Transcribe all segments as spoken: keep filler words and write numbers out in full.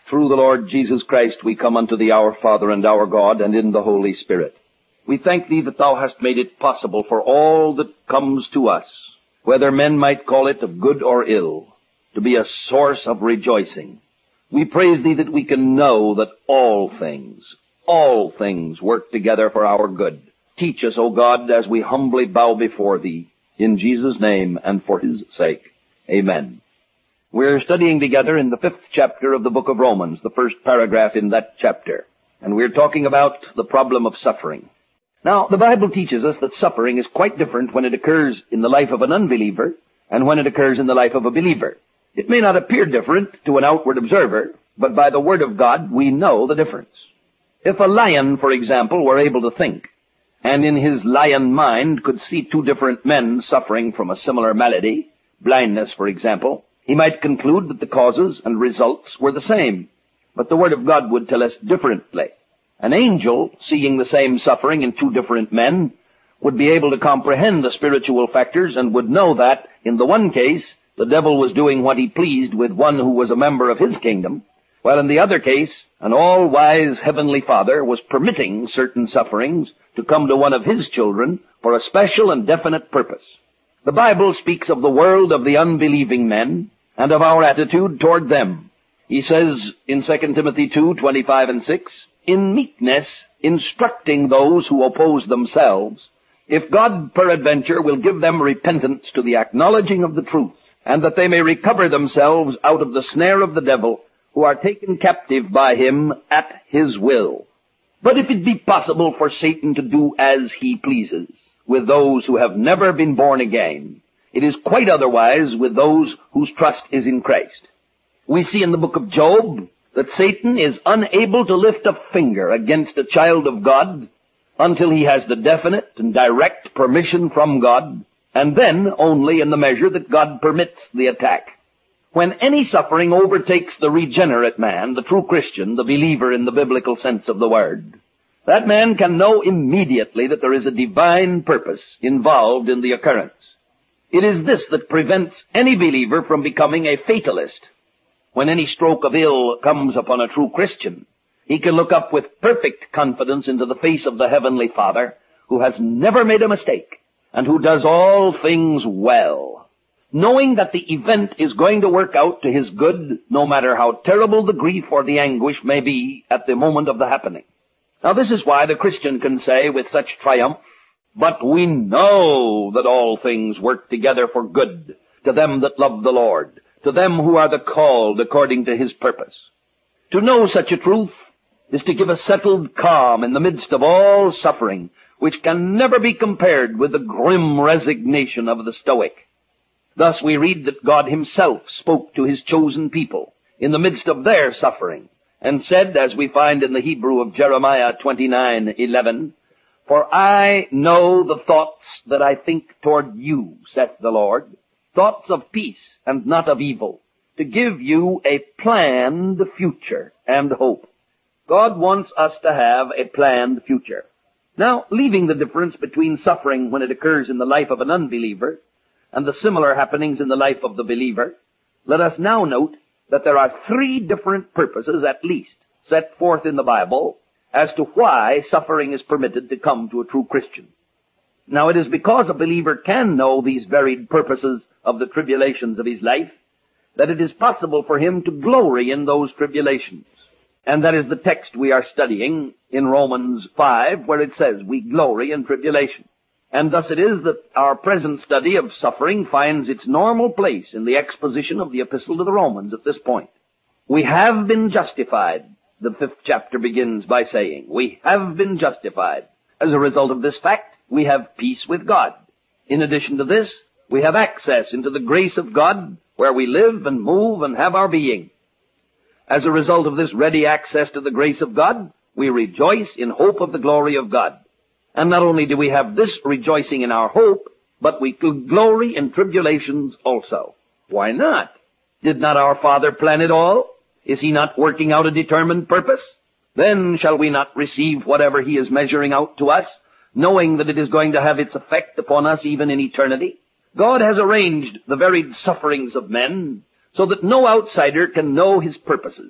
Through the Lord Jesus Christ we come unto thee, our Father and our God, and in the Holy Spirit. We thank thee that thou hast made it possible for all that comes to us, whether men might call it of good or ill, to be a source of rejoicing. We praise thee that we can know that all things, all things work together for our good. Teach us, O God, as we humbly bow before thee, in Jesus' name and for his sake. Amen. We're studying together in the fifth chapter of the book of Romans, the first paragraph in that chapter. And we're talking about the problem of suffering. Now, the Bible teaches us that suffering is quite different when it occurs in the life of an unbeliever and when it occurs in the life of a believer. It may not appear different to an outward observer, but by the Word of God we know the difference. If a lion, for example, were able to think, and in his lion mind could see two different men suffering from a similar malady, blindness, for example, he might conclude that the causes and results were the same. But the Word of God would tell us differently. An angel, seeing the same suffering in two different men, would be able to comprehend the spiritual factors and would know that, in the one case, the devil was doing what he pleased with one who was a member of his kingdom, while in the other case, an all-wise heavenly Father was permitting certain sufferings to come to one of his children for a special and definite purpose. The Bible speaks of the world of the unbelieving men and of our attitude toward them. He says in Second Timothy two, twenty-five and six, in meekness, instructing those who oppose themselves, if God peradventure will give them repentance to the acknowledging of the truth, and that they may recover themselves out of the snare of the devil, who are taken captive by him at his will. But if it be possible for Satan to do as he pleases with those who have never been born again, it is quite otherwise with those whose trust is in Christ. We see in the book of Job that Satan is unable to lift a finger against a child of God until he has the definite and direct permission from God, and then only in the measure that God permits the attack. When any suffering overtakes the regenerate man, the true Christian, the believer in the biblical sense of the word, that man can know immediately that there is a divine purpose involved in the occurrence. It is this that prevents any believer from becoming a fatalist. When any stroke of ill comes upon a true Christian, he can look up with perfect confidence into the face of the Heavenly Father, who has never made a mistake, and who does all things well, knowing that the event is going to work out to his good, no matter how terrible the grief or the anguish may be at the moment of the happening. Now this is why the Christian can say with such triumph, but we know that all things work together for good to them that love the Lord, to them who are the called according to his purpose. To know such a truth is to give a settled calm in the midst of all suffering, which can never be compared with the grim resignation of the Stoic. Thus we read that God himself spoke to his chosen people in the midst of their suffering, and said, as we find in the Hebrew of Jeremiah twenty-nine eleven, for I know the thoughts that I think toward you, saith the Lord, thoughts of peace and not of evil, to give you a planned future and hope. God wants us to have a planned future. Now, leaving the difference between suffering when it occurs in the life of an unbeliever and the similar happenings in the life of the believer, let us now note that there are three different purposes at least set forth in the Bible as to why suffering is permitted to come to a true Christian. Now, it is because a believer can know these varied purposes of the tribulations of his life that it is possible for him to glory in those tribulations. And that is the text we are studying in Romans five, where it says, we glory in tribulation. And thus it is that our present study of suffering finds its normal place in the exposition of the Epistle to the Romans at this point. We have been justified, the fifth chapter begins by saying. We have been justified. As a result of this fact, we have peace with God. In addition to this, we have access into the grace of God, where we live and move and have our being. As a result of this ready access to the grace of God, we rejoice in hope of the glory of God. And not only do we have this rejoicing in our hope, but we glory in tribulations also. Why not? Did not our Father plan it all? Is he not working out a determined purpose? Then shall we not receive whatever he is measuring out to us, knowing that it is going to have its effect upon us even in eternity? God has arranged the varied sufferings of men so that no outsider can know his purposes.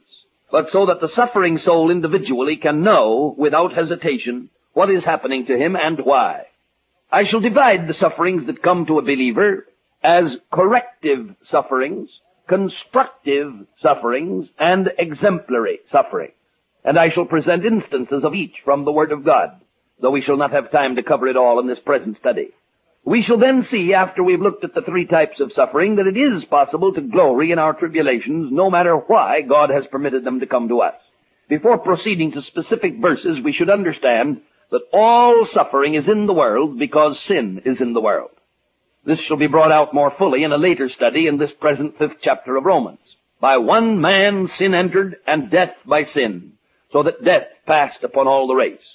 but so that the suffering soul individually can know without hesitation what is happening to him and why. I shall divide the sufferings that come to a believer as corrective sufferings, constructive sufferings, and exemplary sufferings. And I shall present instances of each from the Word of God, though we shall not have time to cover it all in this present study. We shall then see, after we've looked at the three types of suffering, that it is possible to glory in our tribulations, no matter why God has permitted them to come to us. Before proceeding to specific verses, we should understand that all suffering is in the world because sin is in the world. This shall be brought out more fully in a later study in this present fifth chapter of Romans. By one man sin entered, and death by sin, so that death passed upon all the race.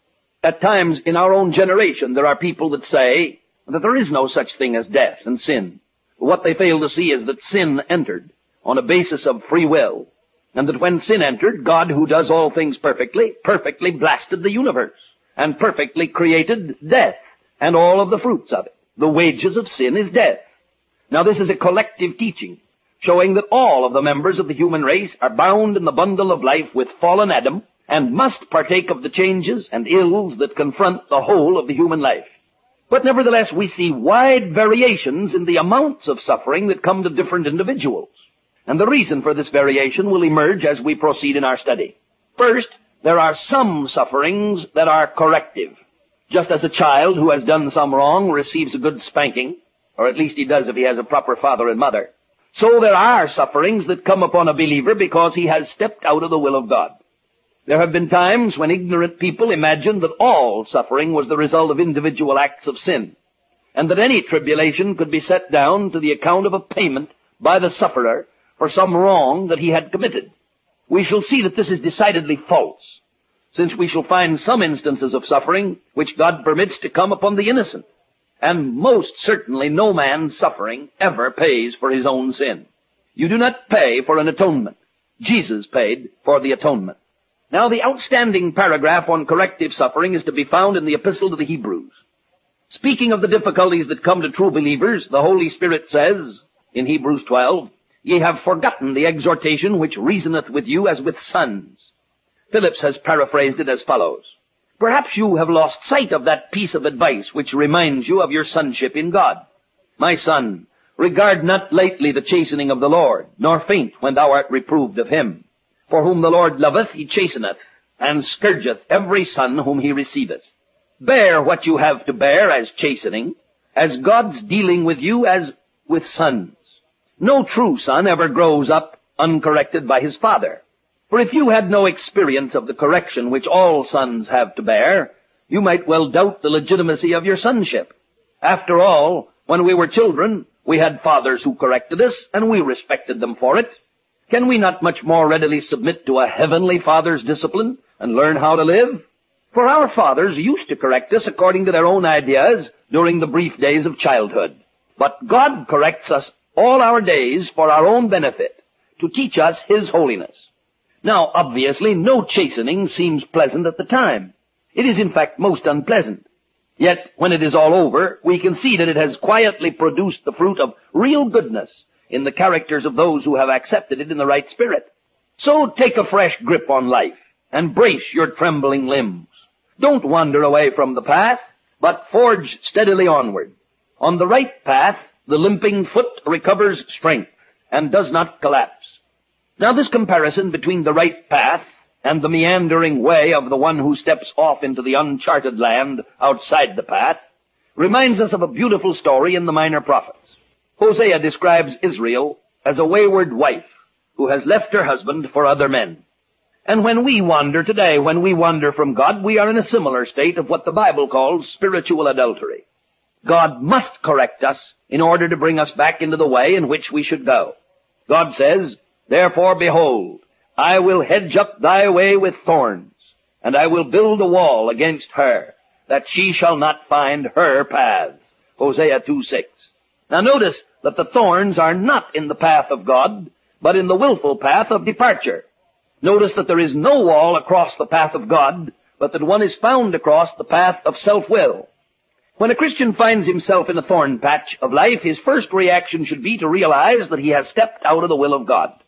At times in our own generation there are people that say that there is no such thing as death and sin. What they fail to see is that sin entered on a basis of free will, and that when sin entered, God, who does all things perfectly, perfectly blasted the universe, and perfectly created death and all of the fruits of it. The wages of sin is death. Now this is a collective teaching, showing that all of the members of the human race are bound in the bundle of life with fallen Adam, and must partake of the changes and ills that confront the whole of the human life. But nevertheless, we see wide variations in the amounts of suffering that come to different individuals. And the reason for this variation will emerge as we proceed in our study. First, there are some sufferings that are corrective. Just as a child who has done some wrong receives a good spanking, or at least he does if he has a proper father and mother, so there are sufferings that come upon a believer because he has stepped out of the will of God. There have been times when ignorant people imagined that all suffering was the result of individual acts of sin, and that any tribulation could be set down to the account of a payment by the sufferer for some wrong that he had committed. We shall see that this is decidedly false, since we shall find some instances of suffering which God permits to come upon the innocent, and most certainly no man's suffering ever pays for his own sin. You do not pay for an atonement. Jesus paid for the atonement. Now, the outstanding paragraph on corrective suffering is to be found in the Epistle to the Hebrews. Speaking of the difficulties that come to true believers, the Holy Spirit says in Hebrews twelve, "Ye have forgotten the exhortation which reasoneth with you as with sons." Phillips has paraphrased it as follows: "Perhaps you have lost sight of that piece of advice which reminds you of your sonship in God. My son, regard not lightly the chastening of the Lord, nor faint when thou art reproved of him. For whom the Lord loveth, he chasteneth, and scourgeth every son whom he receiveth. Bear what you have to bear as chastening, as God's dealing with you as with sons. No true son ever grows up uncorrected by his father. For if you had no experience of the correction which all sons have to bear, you might well doubt the legitimacy of your sonship. After all, when we were children, we had fathers who corrected us, and we respected them for it. Can we not much more readily submit to a heavenly Father's discipline and learn how to live? For our fathers used to correct us according to their own ideas during the brief days of childhood. But God corrects us all our days for our own benefit, to teach us His holiness. Now, obviously, no chastening seems pleasant at the time. It is, in fact, most unpleasant. Yet, when it is all over, we can see that it has quietly produced the fruit of real goodness in the characters of those who have accepted it in the right spirit. So take a fresh grip on life and brace your trembling limbs. Don't wander away from the path, but forge steadily onward. On the right path, the limping foot recovers strength and does not collapse. Now, this comparison between the right path and the meandering way of the one who steps off into the uncharted land outside the path reminds us of a beautiful story in the Minor Prophets. Hosea describes Israel as a wayward wife who has left her husband for other men. And when we wander today, when we wander from God, we are in a similar state of what the Bible calls spiritual adultery. God must correct us in order to bring us back into the way in which we should go. God says, "Therefore, behold, I will hedge up thy way with thorns, and I will build a wall against her, that she shall not find her paths." Hosea two six. Now notice that the thorns are not in the path of God, but in the willful path of departure. Notice that there is no wall across the path of God, but that one is found across the path of self-will. When a Christian finds himself in a thorn patch of life, his first reaction should be to realize that he has stepped out of the will of God.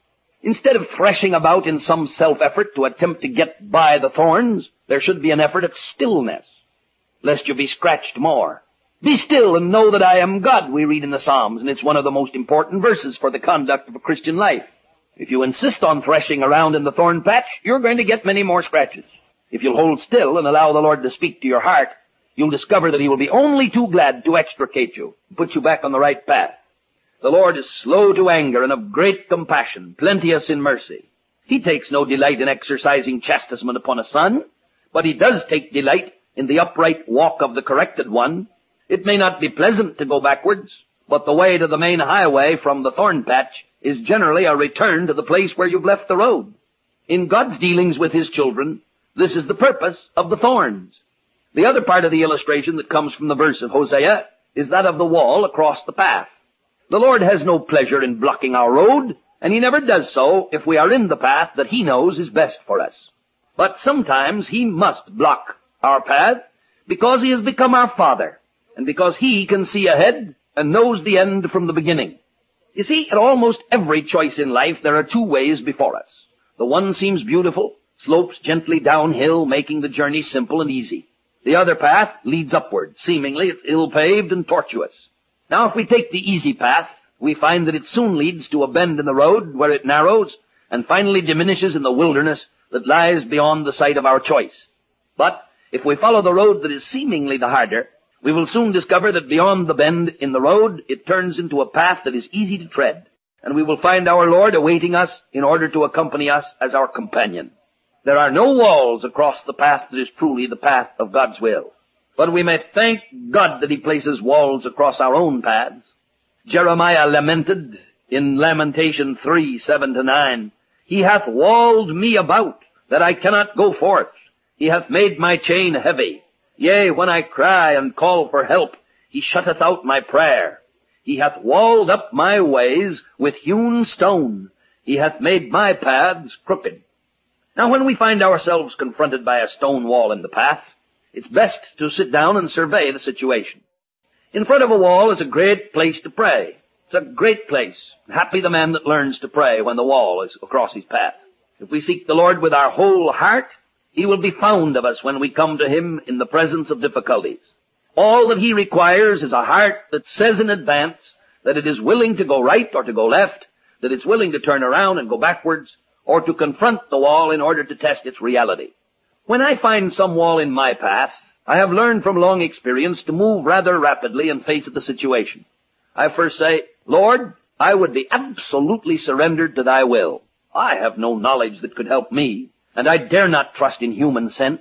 Instead of threshing about in some self-effort to attempt to get by the thorns, there should be an effort at stillness, lest you be scratched more. Be still and know that I am God, we read in the Psalms, and it's one of the most important verses for the conduct of a Christian life. If you insist on threshing around in the thorn patch, you're going to get many more scratches. If you'll hold still and allow the Lord to speak to your heart, you'll discover that He will be only too glad to extricate you and put you back on the right path. The Lord is slow to anger and of great compassion, plenteous in mercy. He takes no delight in exercising chastisement upon a son, but He does take delight in the upright walk of the corrected one. It may not be pleasant to go backwards, but the way to the main highway from the thorn patch is generally a return to the place where you've left the road. In God's dealings with His children, this is the purpose of the thorns. The other part of the illustration that comes from the verse of Hosea is that of the wall across the path. The Lord has no pleasure in blocking our road, and He never does so if we are in the path that He knows is best for us. But sometimes He must block our path because He has become our Father, and because He can see ahead and knows the end from the beginning. You see, at almost every choice in life there are two ways before us. The one seems beautiful, slopes gently downhill, making the journey simple and easy. The other path leads upward. Seemingly it's ill-paved and tortuous. Now, if we take the easy path, we find that it soon leads to a bend in the road where it narrows and finally diminishes in the wilderness that lies beyond the sight of our choice. But if we follow the road that is seemingly the harder, we will soon discover that beyond the bend in the road, it turns into a path that is easy to tread, and we will find our Lord awaiting us in order to accompany us as our companion. There are no walls across the path that is truly the path of God's will. But we may thank God that He places walls across our own paths. Jeremiah lamented in Lamentation three, seven to nine, He hath walled me about, that I cannot go forth. He hath made my chain heavy. Yea, when I cry and call for help, He shutteth out my prayer. He hath walled up my ways with hewn stone. He hath made my paths crooked. Now, when we find ourselves confronted by a stone wall in the path, it's best to sit down and survey the situation. In front of a wall is a great place to pray. It's a great place. Happy the man that learns to pray when the wall is across his path. If we seek the Lord with our whole heart, He will be found of us when we come to Him in the presence of difficulties. All that He requires is a heart that says in advance that it is willing to go right or to go left, that it's willing to turn around and go backwards, or to confront the wall in order to test its reality. When I find some wall in my path, I have learned from long experience to move rather rapidly in face of the situation. I first say, Lord, I would be absolutely surrendered to Thy will. I have no knowledge that could help me, and I dare not trust in human sense.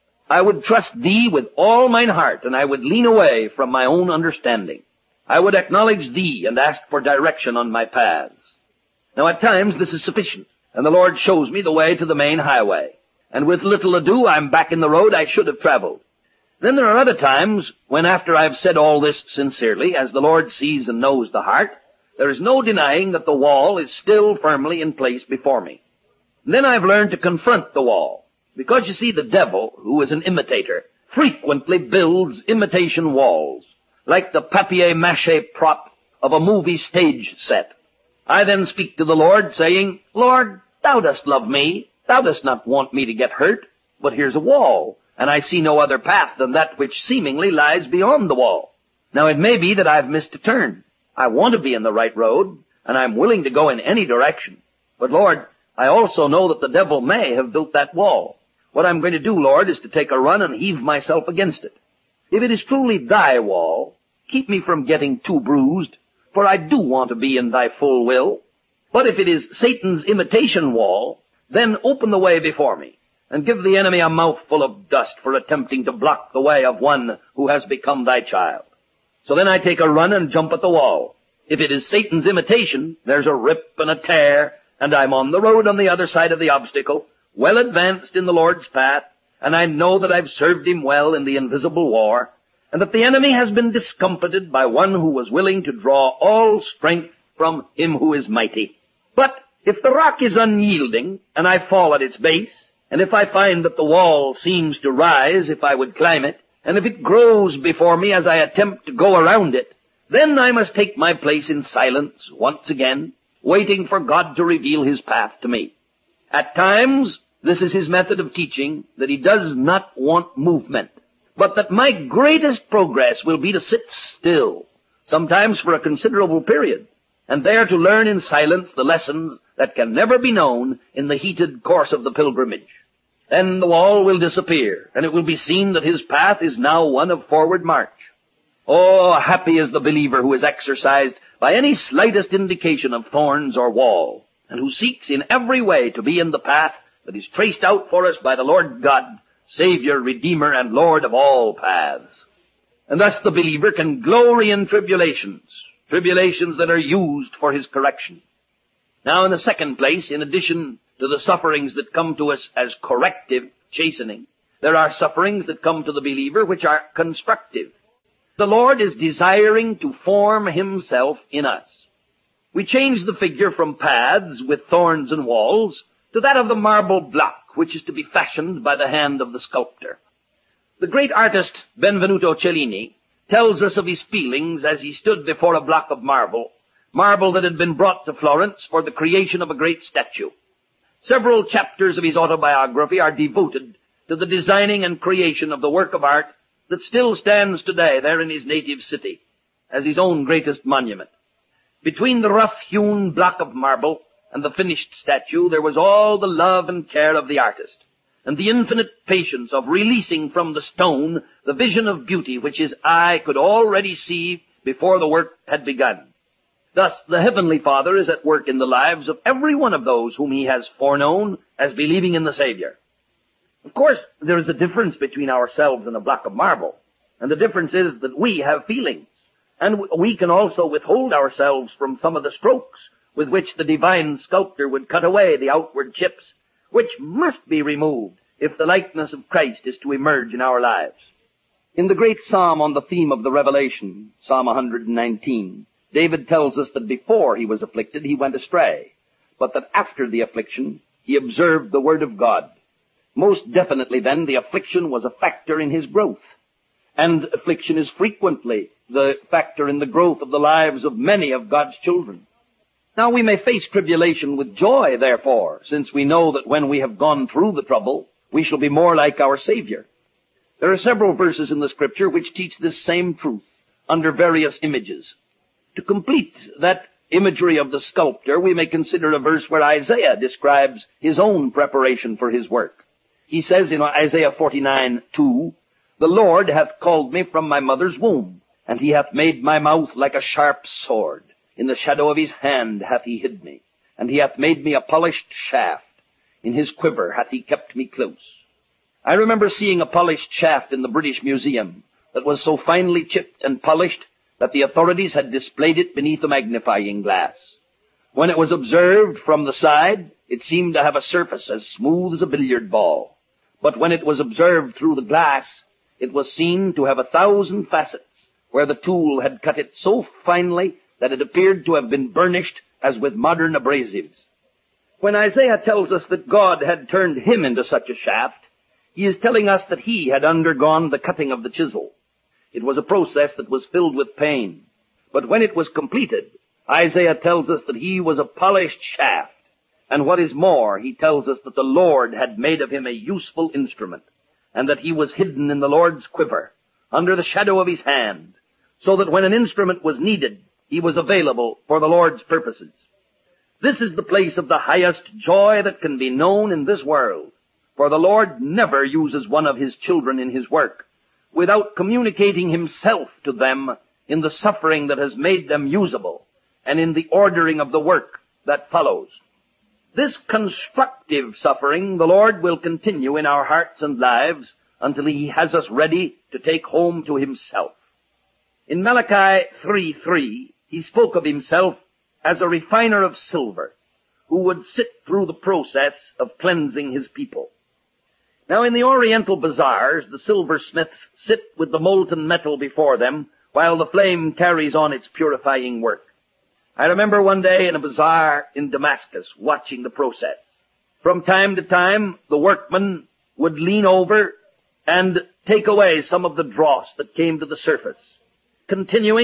I would trust Thee with all mine heart, and I would lean away from my own understanding. I would acknowledge Thee and ask for direction on my paths. Now, at times this is sufficient, and the Lord shows me the way to the main highway. And with little ado, I'm back in the road I should have traveled. Then there are other times when, after I've said all this sincerely, as the Lord sees and knows the heart, there is no denying that the wall is still firmly in place before me. And then I've learned to confront the wall. Because, you see, the devil, who is an imitator, frequently builds imitation walls, like the papier-mâché prop of a movie stage set. I then speak to the Lord, saying, Lord, Thou dost love me. Thou dost not want me to get hurt, but here's a wall, and I see no other path than that which seemingly lies beyond the wall. Now, it may be that I've missed a turn. I want to be in the right road, and I'm willing to go in any direction. But, Lord, I also know that the devil may have built that wall. What I'm going to do, Lord, is to take a run and heave myself against it. If it is truly Thy wall, keep me from getting too bruised, for I do want to be in Thy full will. But if it is Satan's imitation wall, then open the way before me, and give the enemy a mouthful of dust for attempting to block the way of one who has become Thy child. So then I take a run and jump at the wall. If it is Satan's imitation, there's a rip and a tear, and I'm on the road on the other side of the obstacle, well advanced in the Lord's path, and I know that I've served Him well in the invisible war, and that the enemy has been discomfited by one who was willing to draw all strength from Him who is mighty. But if the rock is unyielding, and I fall at its base, and if I find that the wall seems to rise if I would climb it, and if it grows before me as I attempt to go around it, then I must take my place in silence once again, waiting for God to reveal his path to me. At times, this is his method of teaching, that he does not want movement, but that my greatest progress will be to sit still, sometimes for a considerable period, and there to learn in silence the lessons that can never be known in the heated course of the pilgrimage. Then the wall will disappear, and it will be seen that his path is now one of forward march. Oh, happy is the believer who is exercised by any slightest indication of thorns or wall, and who seeks in every way to be in the path that is traced out for us by the Lord God, Savior, Redeemer, and Lord of all paths. And thus the believer can glory in tribulations, tribulations that are used for his correction. Now, in the second place, in addition to the sufferings that come to us as corrective, chastening, there are sufferings that come to the believer which are constructive. The Lord is desiring to form himself in us. We change the figure from paths with thorns and walls to that of the marble block, which is to be fashioned by the hand of the sculptor. The great artist Benvenuto Cellini tells us of his feelings as he stood before a block of marble, marble that had been brought to Florence for the creation of a great statue. Several chapters of his autobiography are devoted to the designing and creation of the work of art that still stands today there in his native city as his own greatest monument. Between the rough-hewn block of marble and the finished statue, there was all the love and care of the artist, and the infinite patience of releasing from the stone the vision of beauty which his eye could already see before the work had begun. Thus, the Heavenly Father is at work in the lives of every one of those whom he has foreknown as believing in the Savior. Of course, there is a difference between ourselves and a block of marble, and the difference is that we have feelings, and we can also withhold ourselves from some of the strokes with which the divine sculptor would cut away the outward chips, which must be removed if the likeness of Christ is to emerge in our lives. In the great psalm on the theme of the Revelation, Psalm one nineteen, David tells us that before he was afflicted, he went astray, but that after the affliction, he observed the word of God. Most definitely, then, the affliction was a factor in his growth, and affliction is frequently the factor in the growth of the lives of many of God's children. Now, we may face tribulation with joy, therefore, since we know that when we have gone through the trouble, we shall be more like our Savior. There are several verses in the Scripture which teach this same truth under various images. To complete that imagery of the sculptor, we may consider a verse where Isaiah describes his own preparation for his work. He says in Isaiah forty-nine two, "The Lord hath called me from my mother's womb, and he hath made my mouth like a sharp sword. In the shadow of his hand hath he hid me, and he hath made me a polished shaft. In his quiver hath he kept me close." I remember seeing a polished shaft in the British Museum that was so finely chipped and polished that the authorities had displayed it beneath a magnifying glass. When it was observed from the side, it seemed to have a surface as smooth as a billiard ball. But when it was observed through the glass, it was seen to have a thousand facets, where the tool had cut it so finely that it appeared to have been burnished as with modern abrasives. When Isaiah tells us that God had turned him into such a shaft, he is telling us that he had undergone the cutting of the chisel. It was a process that was filled with pain. But when it was completed, Isaiah tells us that he was a polished shaft. And what is more, he tells us that the Lord had made of him a useful instrument, and that he was hidden in the Lord's quiver, under the shadow of his hand, so that when an instrument was needed, he was available for the Lord's purposes. This is the place of the highest joy that can be known in this world, for the Lord never uses one of his children in his work without communicating himself to them in the suffering that has made them usable, and in the ordering of the work that follows. This constructive suffering the Lord will continue in our hearts and lives until he has us ready to take home to himself. In Malachi three three, he spoke of himself as a refiner of silver, who would sit through the process of cleansing his people. Now, in the Oriental bazaars, the silversmiths sit with the molten metal before them while the flame carries on its purifying work. I remember one day in a bazaar in Damascus watching the process. From time to time, the workman would lean over and take away some of the dross that came to the surface, continuing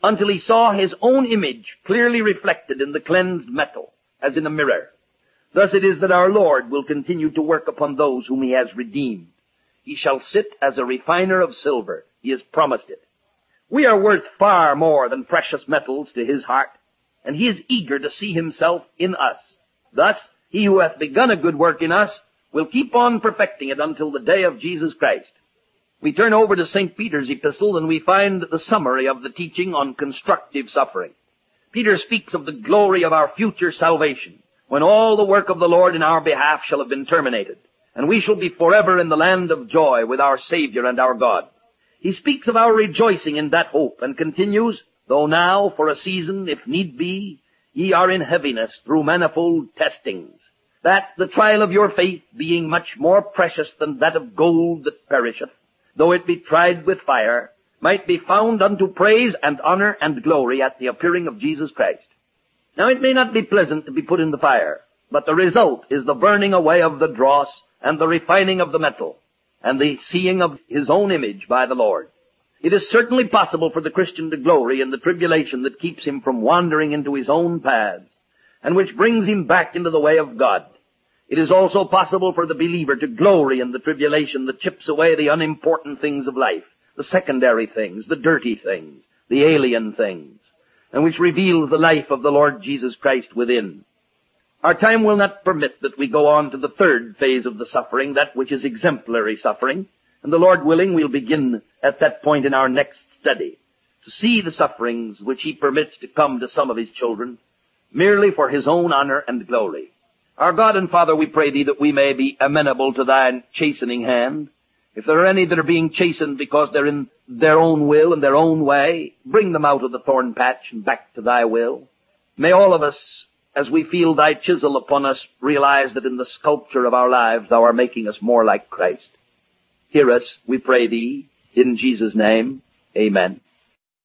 until he saw his own image clearly reflected in the cleansed metal, as in a mirror. Thus it is that our Lord will continue to work upon those whom he has redeemed. He shall sit as a refiner of silver. He has promised it. We are worth far more than precious metals to his heart, and he is eager to see himself in us. Thus, he who hath begun a good work in us will keep on perfecting it until the day of Jesus Christ. We turn over to Saint Peter's epistle, and we find the summary of the teaching on constructive suffering. Peter speaks of the glory of our future salvation, when all the work of the Lord in our behalf shall have been terminated, and we shall be forever in the land of joy with our Savior and our God. He speaks of our rejoicing in that hope, and continues, though now, for a season, if need be, ye are in heaviness through manifold testings, that the trial of your faith, being much more precious than that of gold that perisheth, though it be tried with fire, might be found unto praise and honor and glory at the appearing of Jesus Christ. Now it may not be pleasant to be put in the fire, but the result is the burning away of the dross and the refining of the metal, and the seeing of his own image by the Lord. It is certainly possible for the Christian to glory in the tribulation that keeps him from wandering into his own paths, and which brings him back into the way of God. It is also possible for the believer to glory in the tribulation that chips away the unimportant things of life, the secondary things, the dirty things, the alien things, and which reveals the life of the Lord Jesus Christ within. Our time will not permit that we go on to the third phase of the suffering, that which is exemplary suffering, and the Lord willing, we'll begin at that point in our next study, to see the sufferings which he permits to come to some of his children, merely for his own honor and glory. Our God and Father, we pray thee that we may be amenable to thine chastening hand. If there are any that are being chastened because they're in their own will and their own way, bring them out of the thorn patch and back to thy will. May all of us, as we feel thy chisel upon us, realize that in the sculpture of our lives thou art making us more like Christ. Hear us, we pray thee, in Jesus' name. Amen.